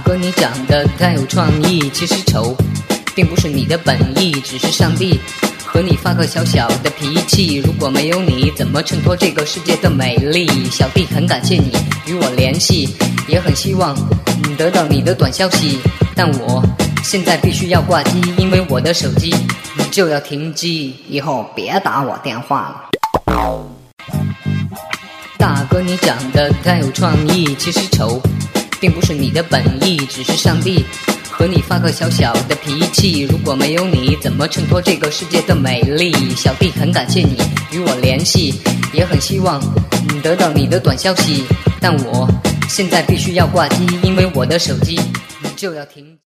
哥，你长得太有创意，其实丑并不是你的本意，只是上帝和你发个小小的脾气。如果没有你，怎么衬托这个世界的美丽？小弟很感谢你与我联系，也很希望得到你的短消息，但我现在必须要挂机，因为我的手机就要停机。 以后别打我电话了。 大哥，你长得太有创意，其实丑并不是你的本意，只是上帝和你发个小小的脾气。如果没有你，怎么衬托这个世界的美丽？小弟很感谢你与我联系，也很希望得到你的短消息，但我现在必须要挂机，因为我的手机就要停。